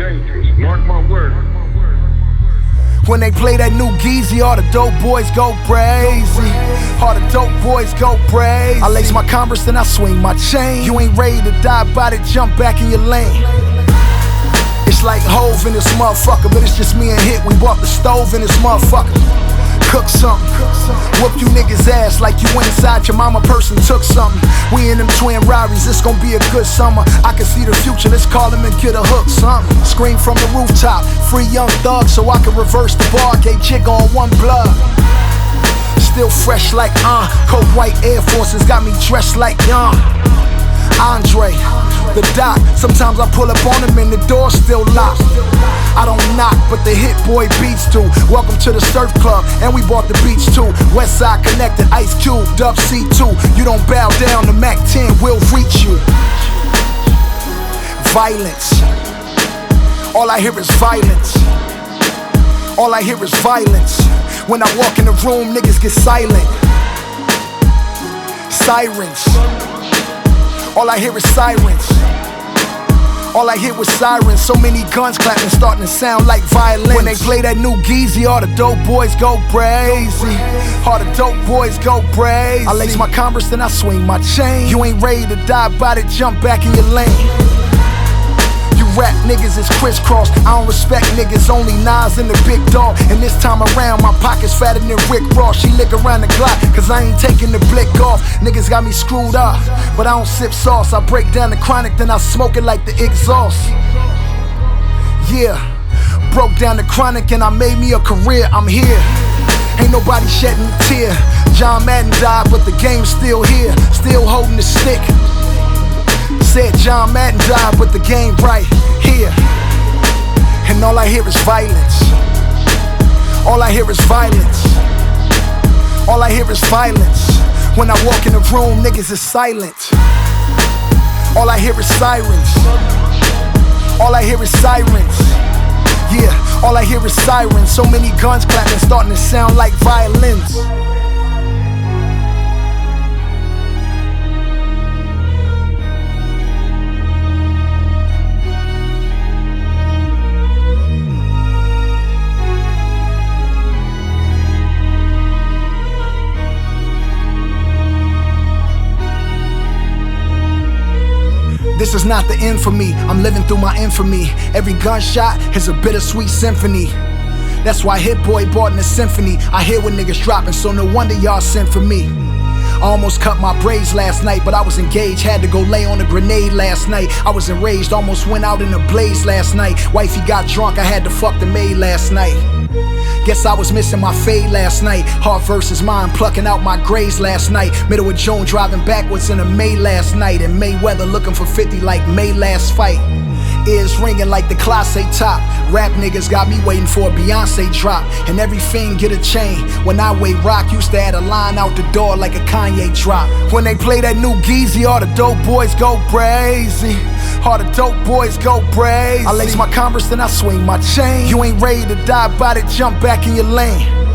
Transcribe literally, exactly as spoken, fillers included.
Mark my word. When they play that new Geezy, all the dope boys go crazy. All the dope boys go crazy. I lace my Converse, then I swing my chain. You ain't ready to die about it, jump back in your lane. It's like Hove in this motherfucker, but it's just me and Hit. We bought the stove in this motherfucker. Cook something, whoop you niggas ass like you went inside your mama purse and took something. We in them twin Rarries, it's gonna be a good summer. I can see the future, let's call him and get a hook, something. Scream from the rooftop, free Young Thug so I can reverse the bar. Gay chick on one blood. Still fresh like uh, cold white Air Forces got me dressed like young Andre, the Doc. Sometimes I pull up on him and the door's still locked. I don't knock, but the Hit Boy beats too. Welcome to the surf club, and we bought the beach too. Westside connected, Ice Cube, Dub C two. You don't bow down, the Mac ten will reach you. Violence. All I hear is violence. All I hear is violence. When I walk in the room, niggas get silent. Sirens. All I hear is sirens. All I hear was sirens. So many guns clapping, starting to sound like violins. When they play that new Geezy, all the dope boys go crazy. All the dope boys go crazy. I lace my Converse, then I swing my chain. You ain't ready to die about it, jump back in your lane. You rap niggas is crisscross. I don't respect niggas, only Nas and the big dog. And this time around, my pocket's fatter than Rick Ross. She lick around the Glock, cause I ain't taking the blick off. Niggas got me screwed up, but I don't sip sauce. I break down the chronic, then I smoke it like the exhaust. Yeah, broke down the chronic and I made me a career, I'm here. Ain't nobody shedding a tear. John Madden died, but the game's still here. Still holding the stick. Said John Madden died, but the game right here. And all I hear is violence. All I hear is violence. All I hear is violence. When I walk in the room, niggas is silent. All I hear is sirens. All I hear is sirens. Yeah, all I hear is sirens. So many guns clapping, starting to sound like violins. This is not the end for me, I'm living through my infamy. Every gunshot is a bittersweet symphony. That's why Hit Boy bought in a symphony. I hear when niggas dropping, so no wonder y'all sent for me. I almost cut my braids last night, but I was engaged. Had to go lay on a grenade last night. I was enraged, almost went out in a blaze last night. Wifey got drunk, I had to fuck the maid last night. Guess I was missing my fade last night. Heart versus mind, plucking out my grays last night. Middle of June, driving backwards in a May last night. And Mayweather looking for fifty like May last fight. Ears ringing like the Class A top. Rap niggas got me waiting for a Beyonce drop. And every fiend get a chain. When I weigh rock, used to add a line out the door like a Kanye drop. When they play that new Geezy, all the dope boys go crazy. All the dope boys go crazy. I lace my Converse, then I swing my chain. You ain't ready to die about it, jump back in your lane.